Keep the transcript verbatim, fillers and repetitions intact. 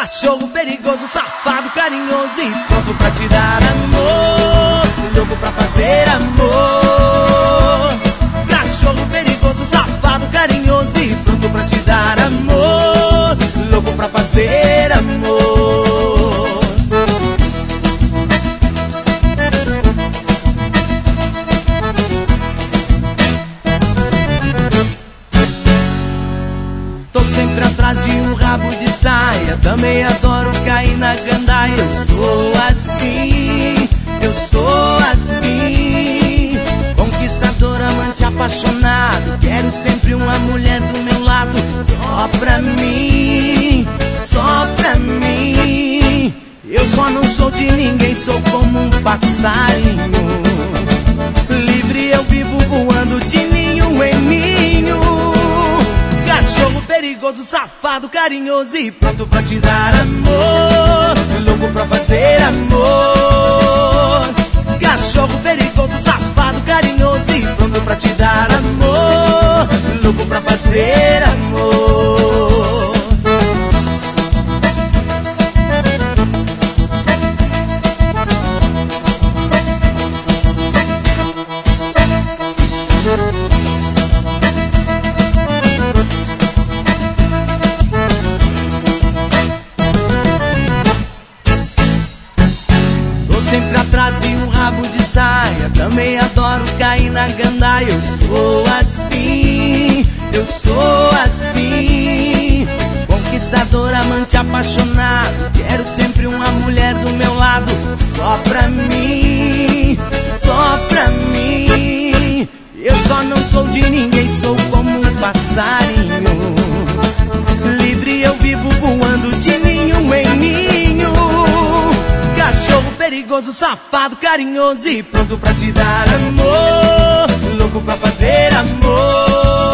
Cachorro perigoso, safado, carinhoso e pronto pra te dar amor, louco pra fazer amor. Cachorro perigoso, safado, carinhoso e pronto pra te dar amor, louco pra fazer amor. Tô sempre atrás de um rabo de saia, também adoro cair na gandaia. Eu sou assim, eu sou assim, conquistador, amante, apaixonado. Quero sempre uma mulher do meu lado, só pra mim, só pra mim. Eu só não sou de ninguém, sou como um passarinho livre, eu vivo voando de ninho em ninho. Cachorro perigoso, safado, carinhoso e pronto pra te dar amor, louco pra fazer amor. Cachorro perigoso, safado, carinhoso e pronto pra te dar amor, louco pra fazer amor. Sempre atrás de um rabo de saia, também adoro cair na gandaia. Eu sou assim, eu sou assim, conquistador, amante, apaixonado. Quero sempre uma mulher do meu lado, só pra mim, só pra mim. Eu só não sou de ninguém, sou como um passarinho livre, eu vivo voando de ninho em ninho. Cachorro perigoso, safado, carinhoso e pronto pra te dar amor, louco pra fazer amor.